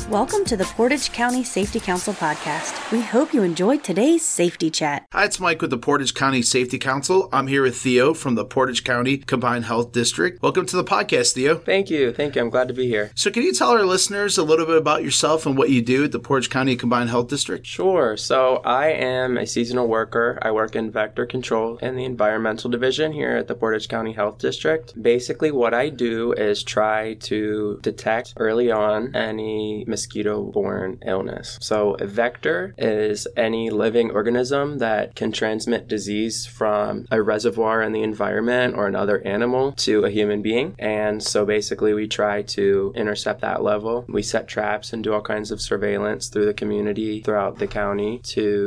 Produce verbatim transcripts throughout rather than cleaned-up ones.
Welcome to the Portage County Safety Council podcast. We hope you enjoyed today's safety chat. Hi, it's Mike with the Portage County Safety Council. I'm here with Theo from the Portage County Combined Health District. Welcome to the podcast, Theo. Thank you. Thank you. I'm glad to be here. So can you tell our listeners a little bit about yourself and what you do at the Portage County Combined Health District? Sure. So I am a seasonal worker. I work in vector control in the environmental division here at the Portage County Health District. Basically, what I do is try to detect early on any mosquito-borne illness. So a vector is any living organism that can transmit disease from a reservoir in the environment or another animal to a human being. And so basically we try to intercept that level. We set traps and do all kinds of surveillance through the community, throughout the county,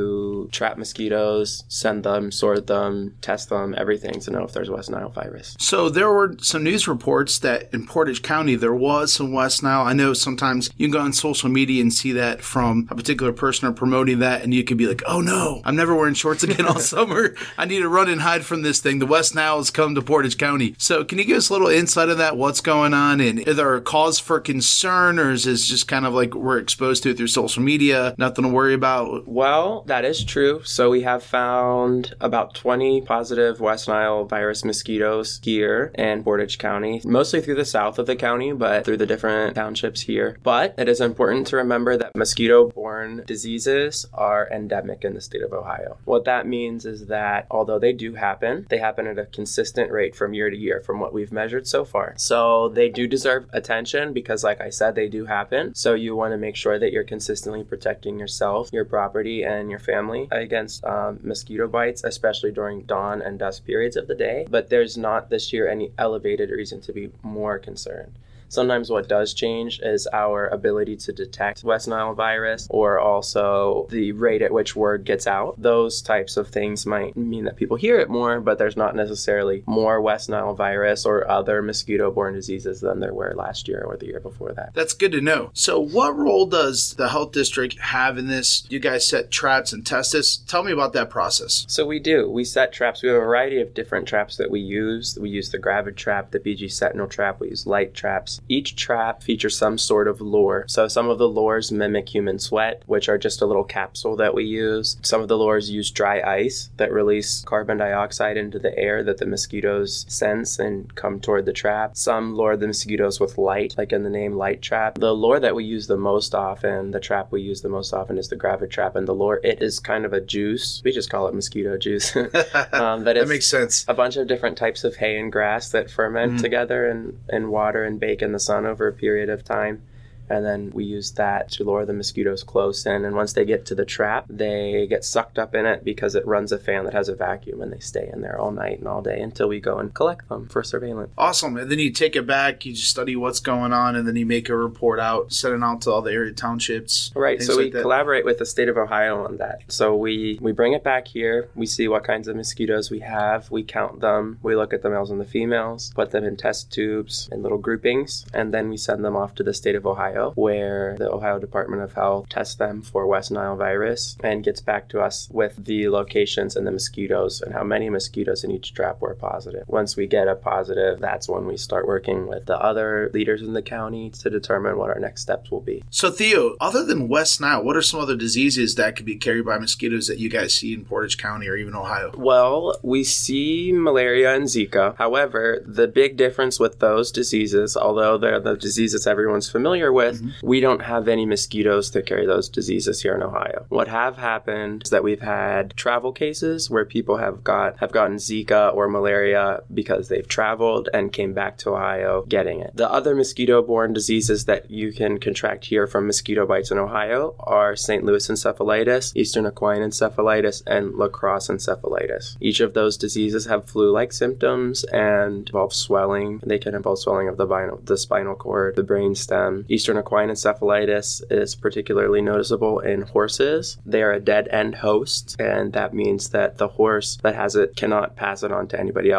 to trap mosquitoes, send them, sort them, test them, everything to know if there's West Nile virus. So there were some news reports that in Portage County there was some West Nile. I know sometimes you can go on social media and see that from a particular person or promoting that, and you could be like, oh no, I'm never wearing shorts again all summer. I need to run and hide from this thing. The West Nile has come to Portage County. So can you give us a little insight of that? What's going on? And is there a cause for concern, or is this just kind of like we're exposed to it through social media? Nothing to worry about? Well, that is true. So we have found about twenty positive West Nile virus mosquitoes here in Portage County, mostly through the south of the county, but through the different townships here. But it is important to remember that mosquito-borne diseases are endemic in the state of Ohio. What that means is that although they do happen, they happen at a consistent rate from year to year from what we've measured so far. So they do deserve attention because, like I said, they do happen. So you want to make sure that you're consistently protecting yourself, your property, and your family against um, mosquito bites, especially during dawn and dusk periods of the day. But there's not this year any elevated reason to be more concerned. Sometimes what does change is our ability to detect West Nile virus, or also the rate at which word gets out. Those types of things might mean that people hear it more, but there's not necessarily more West Nile virus or other mosquito-borne diseases than there were last year or the year before that. That's good to know. So what role does the health district have in this? You guys set traps and test this. Tell me about that process. So we do. We set traps. We have a variety of different traps that we use. We use the Gravid trap, the B G Sentinel trap. We use light traps. Each trap features some sort of lure. So some of the lures mimic human sweat, which are just a little capsule that we use. Some of the lures use dry ice that release carbon dioxide into the air that the mosquitoes sense and come toward the trap. Some lure the mosquitoes with light, like in the name light trap. The lure that we use the most often, the trap we use the most often is the Gravid trap. And the lure, it is kind of a juice. We just call it mosquito juice. um, but that makes sense. A bunch of different types of hay and grass that ferment mm. together in, in water and bake in the sun over a period of time. And then we use that to lure the mosquitoes close in. And once they get to the trap, they get sucked up in it because it runs a fan that has a vacuum, and they stay in there all night and all day until we go and collect them for surveillance. Awesome. And then you take it back, you just study what's going on, and then you make a report out, send it out to all the area townships. Right. So like we that. collaborate with the state of Ohio on that. So we, we bring it back here. We see what kinds of mosquitoes we have. We count them. We look at the males and the females, put them in test tubes in little groupings, and then we send them off to the state of Ohio, where the Ohio Department of Health tests them for West Nile virus and gets back to us with the locations and the mosquitoes and how many mosquitoes in each trap were positive. Once we get a positive, that's when we start working with the other leaders in the county to determine what our next steps will be. So Theo, other than West Nile, what are some other diseases that could be carried by mosquitoes that you guys see in Portage County or even Ohio? Well, we see malaria and Zika. However, the big difference with those diseases, although they're the diseases everyone's familiar with, mm-hmm. we don't have any mosquitoes that carry those diseases here in Ohio. What have happened is that we've had travel cases where people have got have gotten Zika or malaria because they've traveled and came back to Ohio getting it. The other mosquito-borne diseases that you can contract here from mosquito bites in Ohio are Saint Louis encephalitis, Eastern equine encephalitis, and La Crosse encephalitis. Each of those diseases have flu-like symptoms and involve swelling. They can involve swelling of the, binal, the spinal cord, the brainstem. Eastern equine encephalitis is particularly noticeable in horses. They are a dead-end host, and that means that the horse that has it cannot pass it on to anybody else.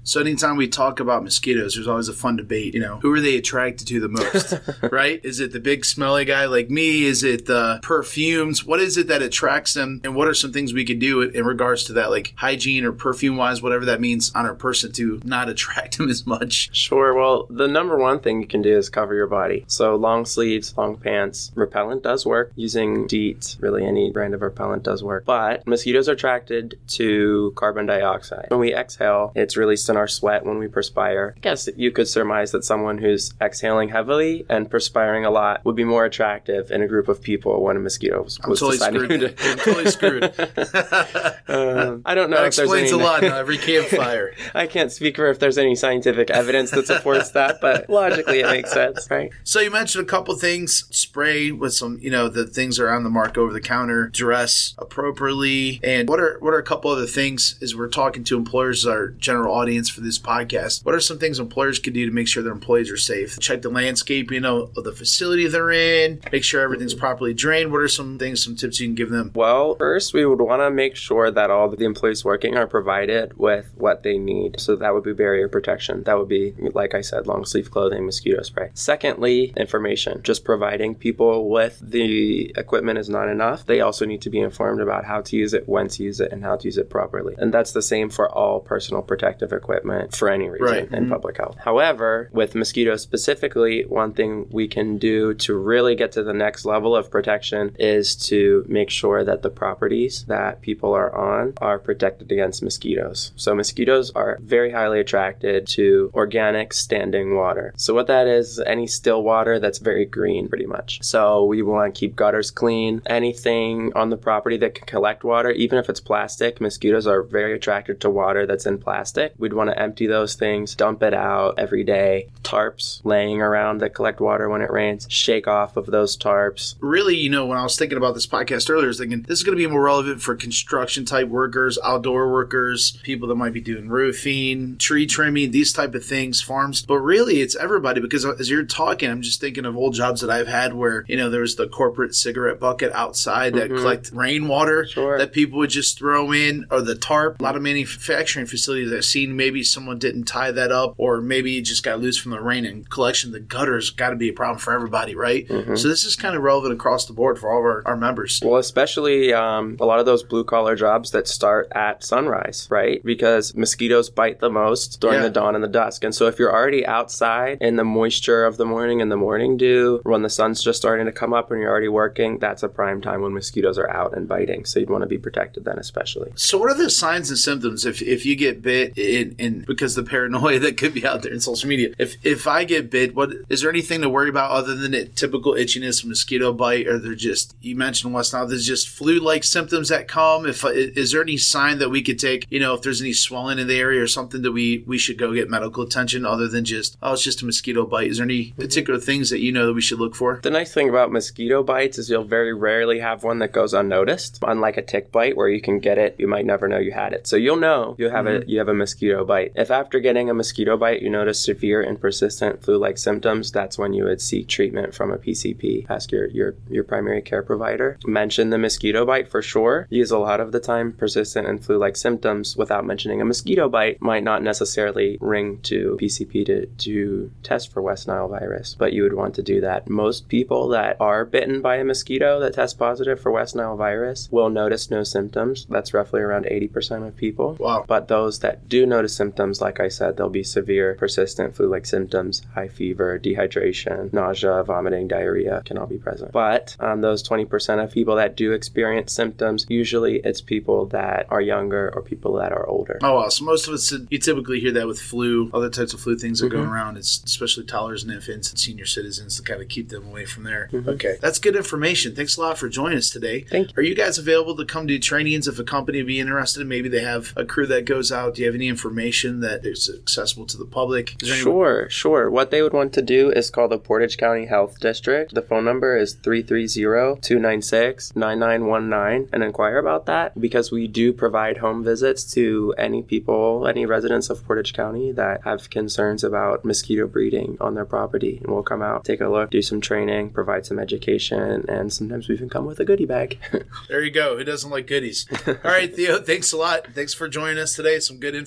So anytime we talk about mosquitoes, there's always a fun debate. You know, who are they attracted to the most, right? Is it the big smelly guy like me? Is it the perfumes? What is it that attracts them? And what are some things we could do in regards to that, like hygiene or perfume-wise, whatever that means on our person to not attract them as much? Sure. Well, the number one thing you can do is cover your body. So long sleeves, long pants. Repellent does work. Using DEET, really any brand of repellent does work. But mosquitoes are attracted to carbon dioxide. When we exhale, it's released in our sweat when we perspire. I guess you could surmise that someone who's exhaling heavily and perspiring a lot would be more attractive in a group of people when a mosquito was, I'm was totally deciding screwed. to... I'm totally screwed. um, I don't know That if there's explains any... a lot on every campfire. I can't speak for if there's any scientific evidence that supports that, but logically it makes sense, right? So you mentioned a couple things. Spray with some, you know, the things that are on the market over the counter, dress appropriately. And what are what are a couple other things as we're talking to employers, our general audience for this podcast? What are some things employers could do to make sure their employees are safe? Check the landscape, you know, of the facility they're in, make sure everything's properly drained. What are some things, some tips you can give them? Well, first, we would want to make sure that all the employees working are provided with what they need. So that would be barrier protection. That would be, like I said, long sleeve clothing, mosquito spray. Secondly, information. Just providing people with the equipment is not enough. They also need to be informed about how to use it, when to use it, and how to use it properly. And that's the same for all personal protective equipment for any reason right. in mm-hmm. public health. However, with mosquitoes specifically, one thing we can do to really get to the next level of protection is to make sure that the properties that people are on are protected against mosquitoes. So mosquitoes are very highly attracted to organic standing water. So what that is, any still water that's very green, pretty much. So we want to keep gutters clean. Anything on the property that can collect water, even if it's plastic, mosquitoes are very attracted to water that's in plastic. We'd want to empty those things, dump it out every day. Tarps laying around that collect water when it rains, shake off of those tarps. Really, you know, when I was thinking about this podcast earlier, I was thinking this is going to be more relevant for construction type workers, outdoor workers, people that might be doing roofing, tree trimming, these type of things, farms. But really, it's everybody, because as you're talking, I'm just thinking of old jobs that I've had where, you know, there was the corporate cigarette bucket outside that mm-hmm. collect rainwater sure. that people would just throw in, or the tarp. A lot of manufacturing facilities I've seen, maybe someone didn't tie that up, or maybe it just got loose from the rain, and collection of the gutters got to be a problem for everybody, right? Mm-hmm. So this is kind of relevant across the board for all of our, our members. Well, especially um, a lot of those blue collar jobs that start at sunrise, right? Because mosquitoes bite the most during yeah. the dawn and the dusk. And so if you're already outside in the moisture of the morning and the morning dew, when the sun's just starting to come up and you're already working, that's a prime time when mosquitoes are out and biting. So you'd want to be protected then, especially. So what are the signs and symptoms if, if you get bit in, in because the paranoia that could be out there in social media? If if I get bit, what is there anything to worry about other than it typical itchiness, mosquito bite, or they're just, you mentioned West Nile, there's just flu-like symptoms that come? If is there any sign that we could take, you know, if there's any swelling in the area or something that we, we should go get medical attention other than just, oh, it's just a mosquito bite? Is there any particular things that you know that we should look for? The nice thing about mosquito bites is you'll very rarely have one that goes unnoticed. Unlike a tick bite where you can get it, you might never know you had it. So you'll know you have mm-hmm. a you have a mosquito bite. If after getting a mosquito bite you notice severe and persistent flu-like symptoms, that's when you would seek treatment from a P C P. Ask your your your primary care provider. Mention the mosquito bite for sure. Use a lot of the time persistent and flu-like symptoms without mentioning a mosquito bite might not necessarily ring to P C P to to test for West Nile virus, but you would want to do that. Most people that are bitten by a mosquito that test positive for West Nile virus will notice no symptoms. That's roughly around eighty percent of people. Wow. But those that do notice symptoms, like I said, they'll be severe, persistent flu-like symptoms, high fever, dehydration, nausea, vomiting, diarrhea can all be present. But um, those twenty percent of people that do experience symptoms, usually it's people that are younger or people that are older. Oh, wow. So most of us, you typically hear that with flu, other types of flu things that mm-hmm. go around. It's especially toddlers and infants and senior citizens to kind of keep them away from there. Mm-hmm. Okay. That's good information. Thanks a lot for joining us today. Thank you. Are you guys available to come do trainings if a company would be interested? Maybe they have a crew that goes out. Do you have any information that is accessible to the public? Sure, any- sure. What they would want to do is call the Portage County Health District. The phone number is three three zero, two nine six, nine nine one nine and inquire about that, because we do provide home visits to any people, any residents of Portage County that have concerns about mosquito breeding on their property. And we'll come out, take a look, do some training, provide some education, and sometimes we even come with a goodie bag. There you go. Who doesn't like goodies? All right, Theo, thanks a lot. Thanks for joining us today. Some good information.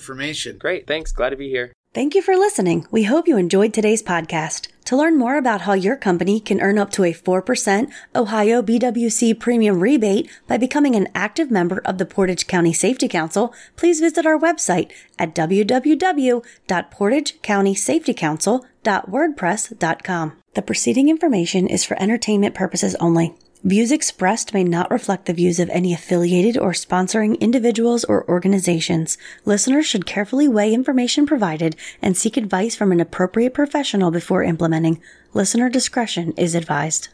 conversation. Great. Thanks. Glad to be here. Thank you for listening. We hope you enjoyed today's podcast. To learn more about how your company can earn up to a four percent Ohio B W C premium rebate by becoming an active member of the Portage County Safety Council, please visit our website at w w w dot portage county safety council dot wordpress dot com. The preceding information is for entertainment purposes only. Views expressed may not reflect the views of any affiliated or sponsoring individuals or organizations. Listeners should carefully weigh information provided and seek advice from an appropriate professional before implementing. Listener discretion is advised.